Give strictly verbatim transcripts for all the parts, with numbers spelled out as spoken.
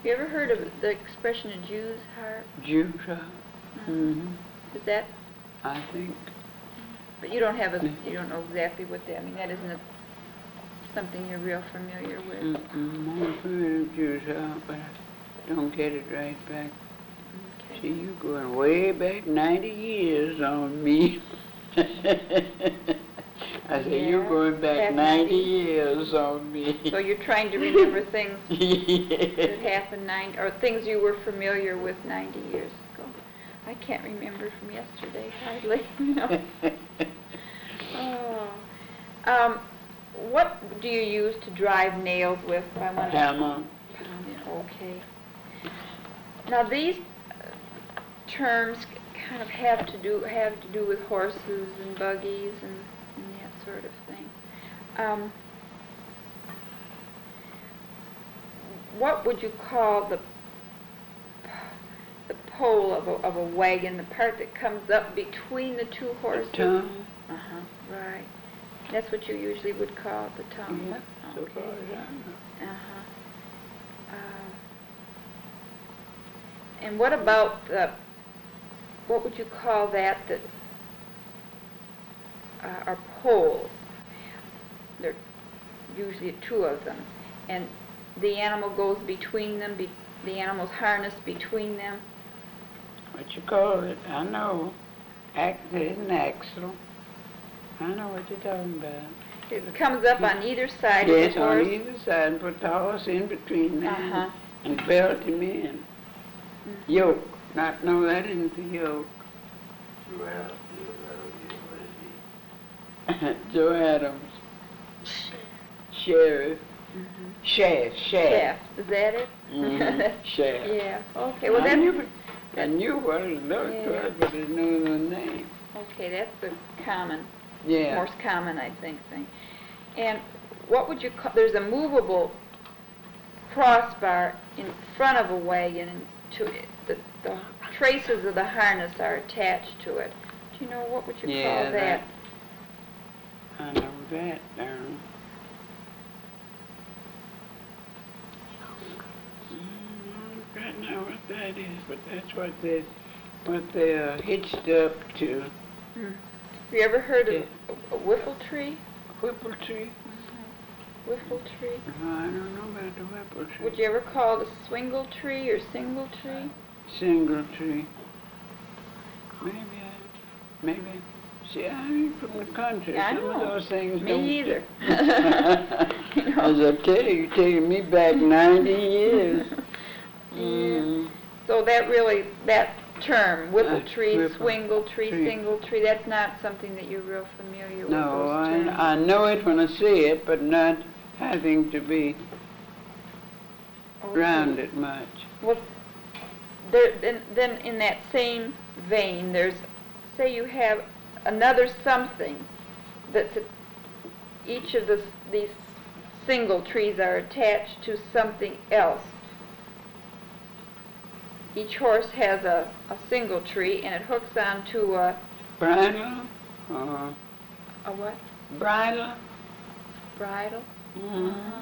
You ever heard of the expression a Jew's harp? Jew's harp. Uh-huh. Mm-hmm. Is that? I think. But you don't have a. You don't know exactly what that. I mean, that isn't a, something you're real familiar with. Mm-mm. I'm familiar with Jew's harp, but I don't get it right back. Okay. See, you going way back ninety years on me. I said, Yeah, you're going back back ninety ninety. years on me. So you're trying to remember things Yeah. that happened nine, or things you were familiar with ninety years ago. I can't remember from yesterday hardly. You know. Oh. Um, what do you use to drive nails with? I want to- Hammer. Okay. Now these terms kind of have to do have to do with horses and buggies and, and that sort of thing. Um, what would you call the the pole of a, of a wagon, the part that comes up between the two horses? The tongue. Uh huh. Right. That's what you usually would call the tongue. Yeah, so Okay. far as I know. Uh huh. Um, and what about the? What would you call that? That uh, are poles. There are usually two of them, and the animal goes between them. Be, the animal's harnessed between them. What you call it? I know. Ax- There's an axle. I know what you're talking about. It comes up on either side Yes, of the on horse. either side, and put the horse in between them Uh-huh. and belt him in. Mhm. Yoke. Not, no, that isn't the yoke. Joe Adams. Sheriff. Mhm. Shaft. Shaft. Shaft. Is that it? Mhm. Shaft. Yeah. Okay. Well, I then. knew, I knew what it looked Yeah. like, but I didn't know the name. Okay, that's the common, Yeah. most common, I think, thing. And what would you call? There's a movable crossbar in front of a wagon, and to it, the, the traces of the harness are attached to it. Do you know what would you Yeah, call that? I know that, darn. Mm, I don't know what that is, but that's what they, what they're hitched up to. Hmm. Have you ever heard of Yeah. a, a whiffle tree? Whipple tree? Whiffle tree. Uh, I don't know about the whipple tree. Would you ever call it a swingle tree or single tree? Single tree. Maybe I, maybe. See, I'm from the country. I Some know. of those things Me don't. either. You As know. I tell you, you're taking me back ninety years. Yeah. Mm. So that really, that term, whipple Uh, tree, whipple swingle tree, tree. single tree, that's not something that you're real familiar with, No, those I, terms. I know it when I see it, but not having to be Okay. around it much. Well, there, then, then in that same vein, there's, say you have another something that's, a, each of the, these single trees are attached to something else. Each horse has a, a single tree, and it hooks onto a, Bridle? Uh, a what? bridle? Bridle? Mm-hmm. Uh-huh.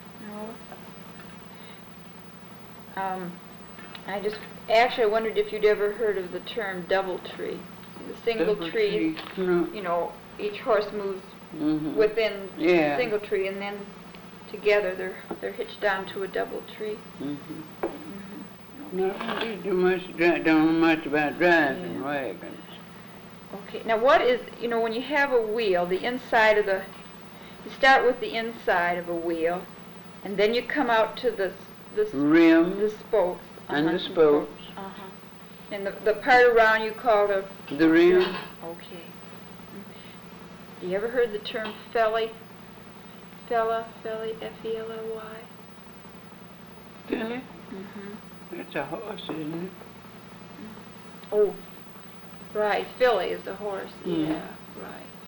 No. Um, I just, actually, I wondered if you'd ever heard of the term double tree. The single Double trees, tree. No. you know, each horse moves Mm-hmm. within Yeah. a single tree, and then together they're they're hitched onto a double tree. Mm-hmm. Mm-hmm. No, I didn't do much, dri- don't know much about driving Yeah. wagons. Okay. Now, what is, you know, when you have a wheel, the inside of the, you start with the inside of a wheel, and then you come out to the s- the s- Rim the spokes. and Uh-huh. the spokes. Uh-huh. And the, the part around you call the... The rim. Okay. You ever heard the term felly? Fella, felly, F E L L Y? Filly? Mm-hmm. That's a horse, isn't it? Oh, right, filly is the horse. Mhm. Yeah, right.